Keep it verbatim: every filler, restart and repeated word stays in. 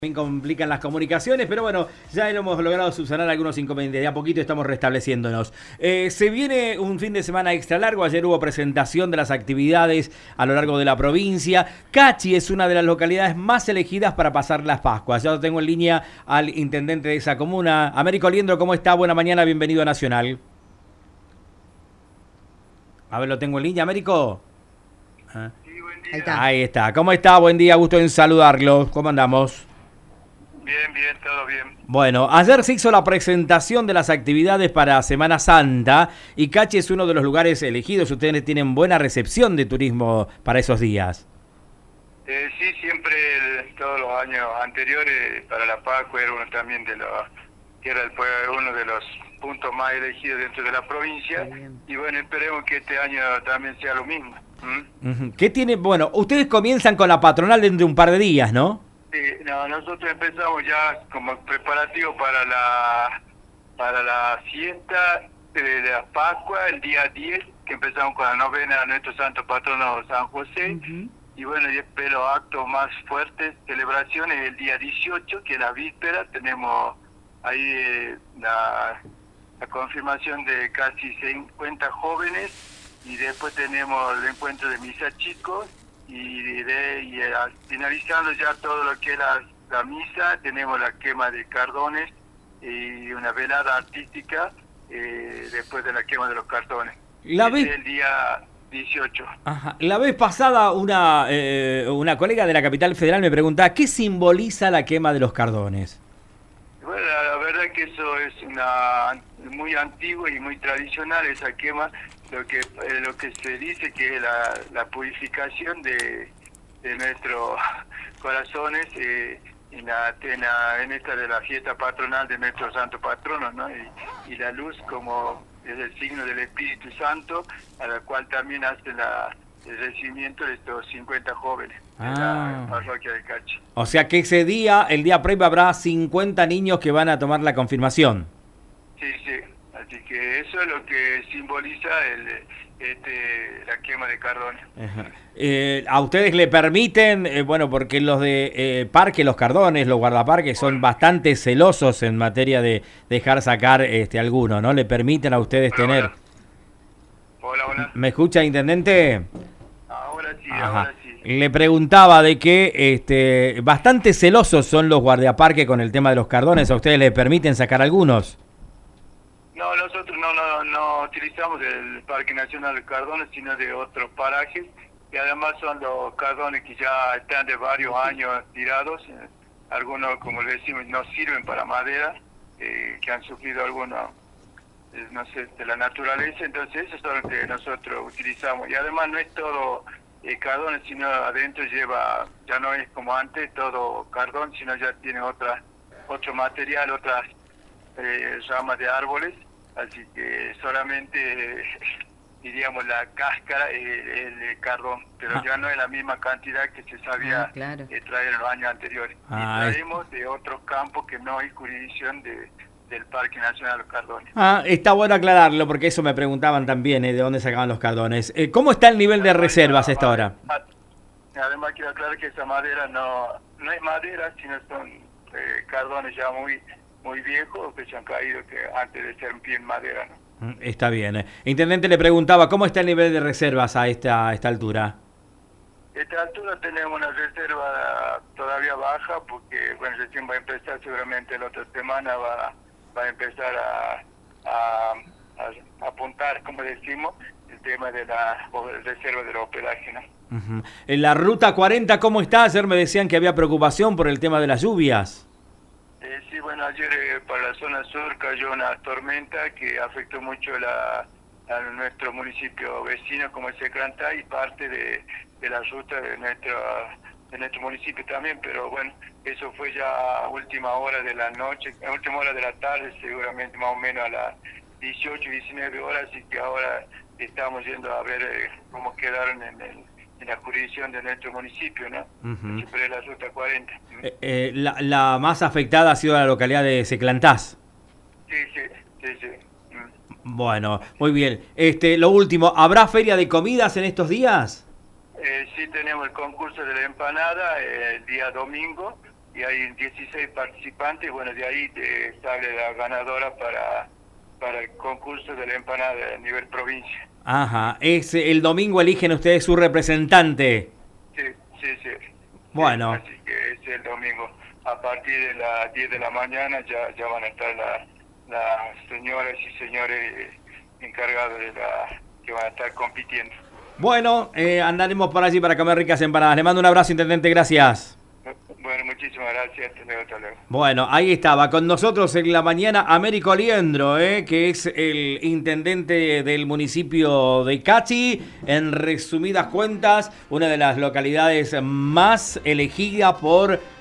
También complican las comunicaciones, pero bueno, ya hemos logrado subsanar algunos inconvenientes. De a poquito estamos restableciéndonos. Eh, se viene un fin de semana extra largo. Ayer hubo presentación de las actividades a lo largo de la provincia. Cachi es una de las localidades más elegidas para pasar las Pascuas. Ya lo tengo en línea al intendente de esa comuna. Américo Liendro, ¿cómo está? Buena mañana, bienvenido a Nacional. A ver, lo tengo en línea, Américo. Ah. Sí, buen día. Ahí está. Ahí está. ¿Cómo está? Buen día, gusto en saludarlo. ¿Cómo andamos? Bien, bien, todo bien. Bueno, ayer se hizo la presentación de las actividades para Semana Santa y Cachi es uno de los lugares elegidos. Ustedes tienen buena recepción de turismo para esos días. Eh, sí, siempre, todos los años anteriores, para la Pascua era uno también de los, que era el, uno de los puntos más elegidos dentro de la provincia. Y bueno, esperemos que este año también sea lo mismo. ¿Mm? ¿Qué tiene? Bueno, ustedes comienzan con la patronal dentro de un par de días, ¿no? Sí, no, nosotros empezamos ya como preparativo para la para la fiesta de la Pascua, el día diez, que empezamos con la novena a nuestro santo patrono San José. Uh-huh. Y bueno, y después los actos más fuertes, celebraciones, el día dieciocho, que es la víspera, tenemos ahí eh, la, la confirmación de casi cincuenta jóvenes, y después tenemos el encuentro de misa chicos. Y, de, y uh, finalizando ya todo lo que es la, la misa, tenemos la quema de cardones y una velada artística eh, después de la quema de los cartones. La vez... el día dieciocho. Ajá. La vez pasada una, eh, una colega de la capital federal me preguntaba ¿qué simboliza la quema de los cardones? Bueno, la, la verdad es que eso es una muy antiguo y muy tradicional, esa quema. Lo que eh, lo que se dice que es la, la purificación de, de nuestros corazones eh, en, la, en, la, en esta de la fiesta patronal de nuestro santo patrono, ¿no? Y, y la luz como es el signo del Espíritu Santo, a la cual también hace la, el recibimiento de estos cincuenta jóvenes ah. de la parroquia de Cachi. O sea que ese día, el día previo, habrá cincuenta niños que van a tomar la confirmación. Sí, sí. Así que eso es lo que simboliza el, este, la quema de cardones. Eh, ¿A ustedes le permiten, eh, bueno, porque los de eh, parque, los cardones, los guardaparques son bueno. bastante celosos en materia de dejar sacar este alguno, ¿no? ¿Le permiten a ustedes hola, tener? Hola. hola, hola. ¿Me escucha, intendente? Ahora sí, Ajá. ahora sí. Le preguntaba de que este, bastante celosos son los guardaparques con el tema de los cardones. ¿A ustedes le permiten sacar algunos? No, nosotros no, no, no utilizamos el Parque Nacional de Cardones, sino de otros parajes, y además son los cardones que ya están de varios años tirados, eh, algunos, como le decimos, no sirven para madera, eh, que han sufrido algunos, eh, no sé, de la naturaleza, entonces esos son los que nosotros utilizamos, y además no es todo eh, cardones, sino adentro lleva, ya no es como antes, todo cardón, sino ya tiene otra, otro material, otras eh, ramas de árboles. Así que solamente, eh, diríamos, la cáscara, eh, el, el cardón, pero ah. ya no es la misma cantidad que se sabía ah, claro. eh, traer en los años anteriores. Ah, y traemos es... de otros campos que no hay jurisdicción de, del Parque Nacional de los Cardones. Ah, está bueno aclararlo, porque eso me preguntaban también, eh, de dónde sacaban los cardones. Eh, ¿Cómo está el nivel de reservas a esta hora? Además quiero aclarar que esa madera no, no es madera, sino son eh, cardones ya muy... muy viejos que se han caído que antes de ser bien madera, ¿no? Está bien. Intendente le preguntaba, ¿cómo está el nivel de reservas a esta, a esta altura? A esta altura tenemos una reserva todavía baja porque, bueno, recién va a empezar seguramente la otra semana, va, va a empezar a, a, a apuntar, como decimos, el tema de la reserva de los hospedajes, ¿no? Uh-huh. En la ruta cuarenta, ¿cómo está? Ayer me decían que había preocupación por el tema de las lluvias. Eh, sí, bueno, ayer eh, para la zona sur cayó una tormenta que afectó mucho la, a nuestro municipio vecino como es Secrantá y parte de, de la ruta de nuestro, de nuestro municipio también, pero bueno, eso fue ya a última hora de la noche, a última hora de la tarde, seguramente más o menos a las dieciocho, diecinueve horas, y que ahora estamos yendo a ver eh, cómo quedaron en el... en la jurisdicción de nuestro municipio, ¿no? Uh-huh. Sobre la ruta cuarenta. Eh, eh, la, la más afectada ha sido la localidad de Seclantás. Sí, sí, sí, sí. Mm. Bueno, muy bien. Este, lo último, ¿habrá feria de comidas en estos días? Eh, sí, tenemos el concurso de la empanada eh, el día domingo, y hay dieciséis participantes. Bueno, de ahí eh, sale la ganadora para, para el concurso de la empanada a nivel provincia. Ajá, es el domingo eligen ustedes su representante. Sí, sí, sí. Bueno. Sí, así que es el domingo. A partir de las diez de la mañana ya, ya van a estar la, las señoras y señores encargados de la que van a estar compitiendo. Bueno, eh, andaremos por allí para comer ricas empanadas. Le mando un abrazo, intendente, gracias. Bueno, muchísimas gracias. Hasta luego, hasta luego. Bueno, ahí estaba con nosotros en la mañana Américo Liendro, eh, que es el intendente del municipio de Cachi. En resumidas cuentas, una de las localidades más elegidas por